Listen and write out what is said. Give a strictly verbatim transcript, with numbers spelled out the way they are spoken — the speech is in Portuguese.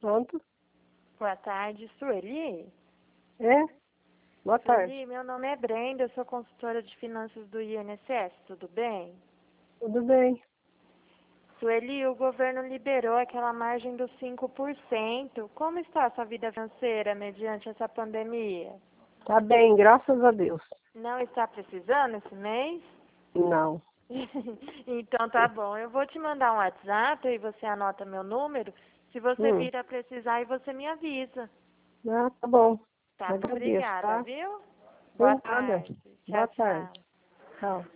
Pronto. Boa tarde, Sueli? É? Boa tarde. Sueli, meu nome é Brenda, eu sou consultora de finanças do I N S S, tudo bem? Tudo bem. Sueli, o governo liberou aquela margem dos cinco por cento. Como está a sua vida financeira mediante essa pandemia? Tá bem, graças a Deus. Não está precisando esse mês? Não. Então tá bom, eu vou te mandar um WhatsApp e você anota meu número. Se você Hum. vir a precisar, aí você me avisa. Ah, tá bom. Tá, Agradeço, obrigada, tá? viu? Boa Por nada. tarde. Boa Tchau, tarde. tchau. Tchau.